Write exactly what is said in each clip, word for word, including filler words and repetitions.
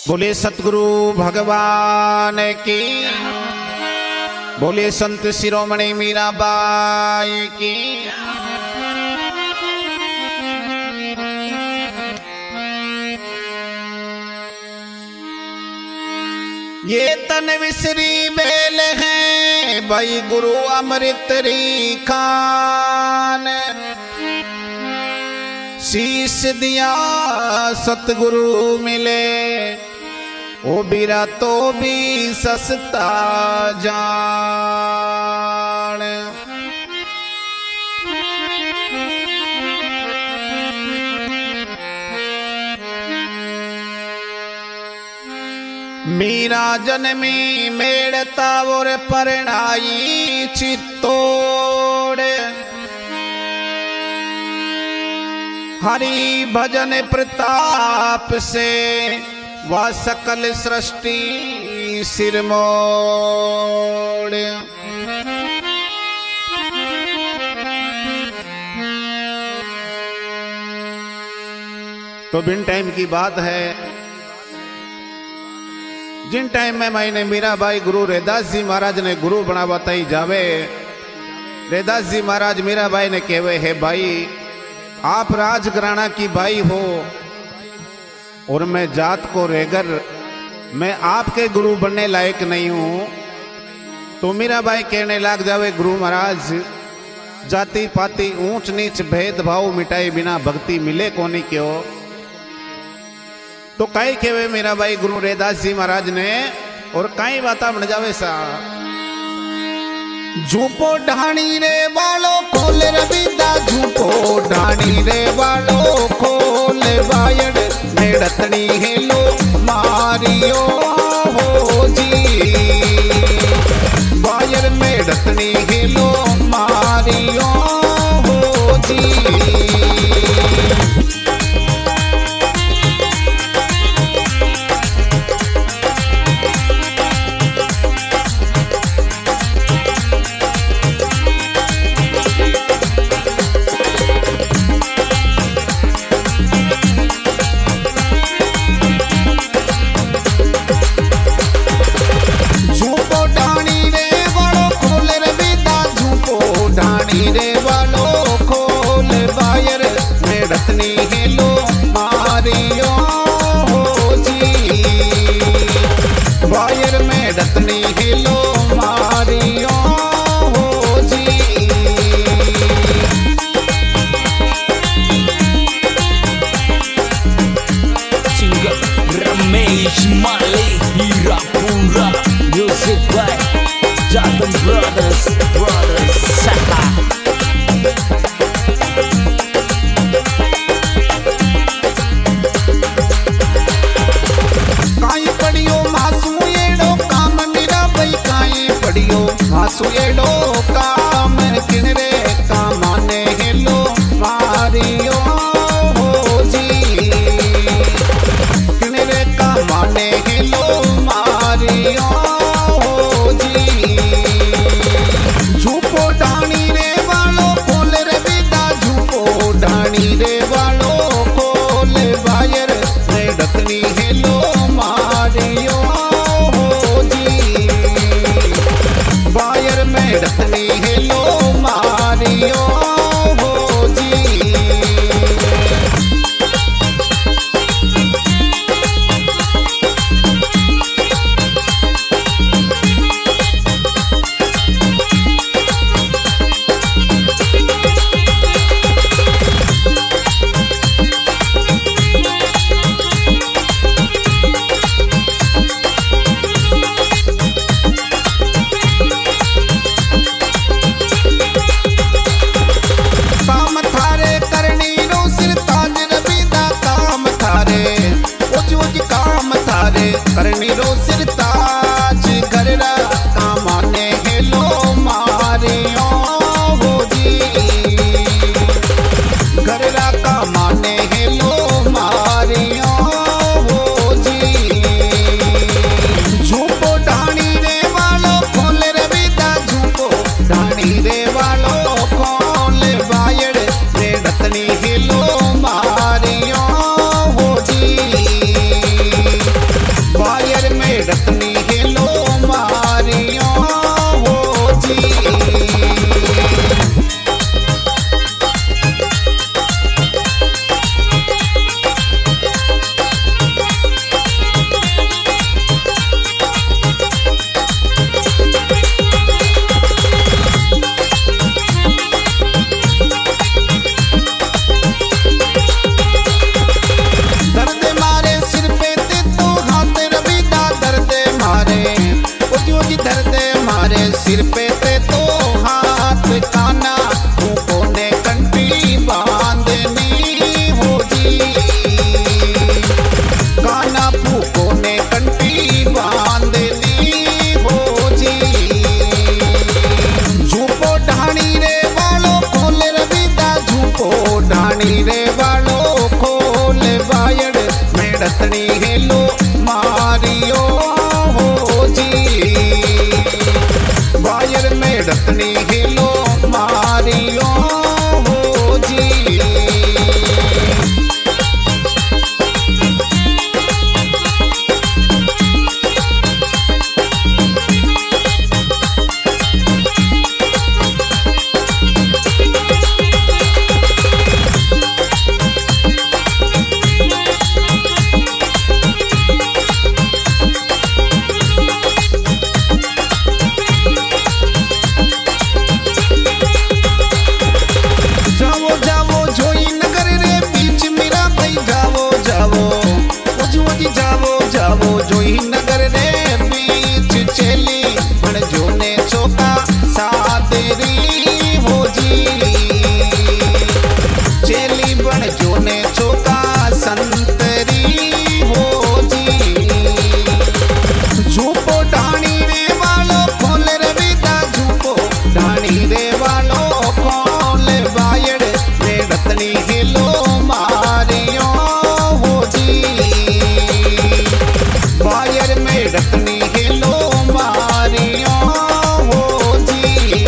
बोले सतगुरु भगवान की, बोले संत शिरोमणि मीराबाई की। ये तन विसरी बेल है भाई गुरु अमृत री खान, शीश दिया सतगुरु मिले ओ बीरा तो भी सस्ता जान। मीरा जन्मी मेड़ता और परणाई चित्तौड़, हरि भजन प्रताप से वह सकल सृष्टि सिरमोड़। तो बिन टाइम की बात है, जिन टाइम में मैंने मीराबाई गुरु रैदास जी महाराज ने गुरु बना बताई जावे, रैदास जी महाराज मीराबाई ने कहवे है भाई आप राजघराना की बाई हो और मैं जात को रेगर, मैं आपके गुरु बनने लायक नहीं हूं। तो मीराबाई कहने लग जावे गुरु महाराज जाति पाति ऊंच नीच भेदभाव मिटाए बिना भक्ति मिले कोनी क्यों। तो कई केवे मीराबाई गुरु रैदास जी महाराज ने और कई बाता बन जावे सा। झूपो ढाणी रे वालो खोल रविदा, झूपो ढाणी रे वालो खोल बायड़ मेड़तनी हेलो मारियो हो जी, बायड़ मेड़तनी हेलो मारियो हो जी। मेड़तनी हेलो मारियो हो जी, बायर मेड़तनी हेलो मारियो हो जी। Singer Ramesh Mali Hirapura, music by Jadam brothers brothers सहा। मासू एडो काम किनरे कामाने हेलो मारियो हो जी, किनरे कामाने हेलो मारियो हो जी। झूपो ढाणी रे वालो खोल रे बेटा, झूपो ढाणी रे वालो खोल बायर मेड़तनी हेलो मारियो हो जी, बायर मेड़तनी हेलो मारियो हो जी। करनी रो सिर ताज कररा कामाने हेलो मारियो हो जी, कररा कामाने हेलो मारियो हो जी। झूपो ढाणी रे वालो खोल रविदा, झूपो ढाणी रे वालो खोल बायड़ मेड़तनी हेलो मारियो हो जी। सिर पे ते तो हाथ काना फूको ने कंठी बांधनी हो जी। काना फूको ने कंठी बांधनी हो जी। झूपो ढाणी रे वालो खोल रविदा झूपो ढाणी रे वालो खोल बायड़ मेड़तनी हेलो मारियो हो जी। बायर मेड़तनी हेलो मारियो हो जी। जावो जावो जोई नगर रे बीच चेली बण जोने चौका सादेरी हो जी। चेली बण जोने चौका संतरी हो जी। झूपो ढाणी रे वालो खोल रविदा झूपो ढाणी रे वालो खोल बायड़ रे रतनी हेलो मारियो हो जी। बायर में रतनी हेलो मारियो हो जी।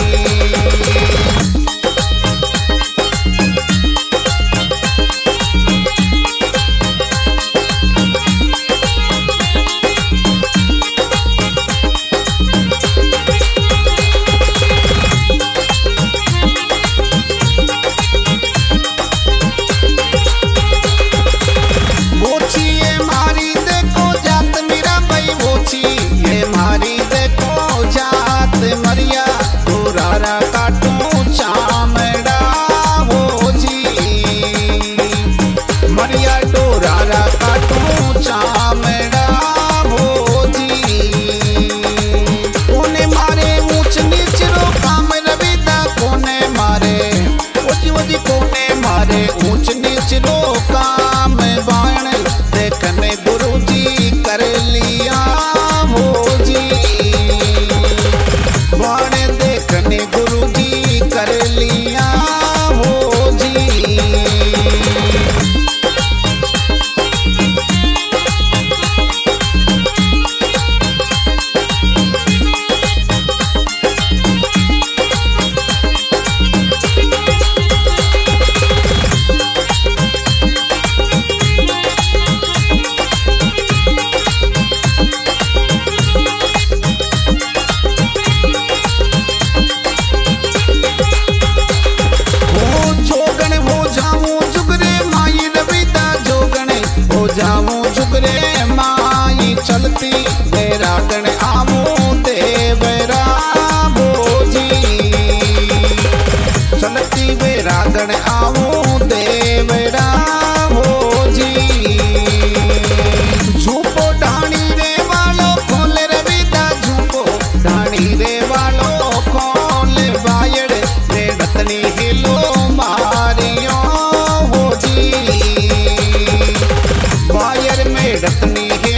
ये मारी देखो जात मरिया दुरारा काटू चामड़ा हो जी। मरिया डोरारा काटू चामड़ा हो जी। कोने मारे ऊंच नीच रो काम रविदा कोने मारे ओजी ओजी कोने मारे ऊंच नीच रो काम बाण देखने गुरुजी कर लिया हो जी। बाण देखने गुरुजी कर लिया हो जी। चलती बैरागण आमो देवरा हो जी। चलती बैरागण आमो देवरा हो जी। झूपो ढाणी रे वालो खोल रविदा झूपो ढाणी रे वालो खोल बायड़ रे रतनी हेलो मारियो हो जी। बायर में रतनी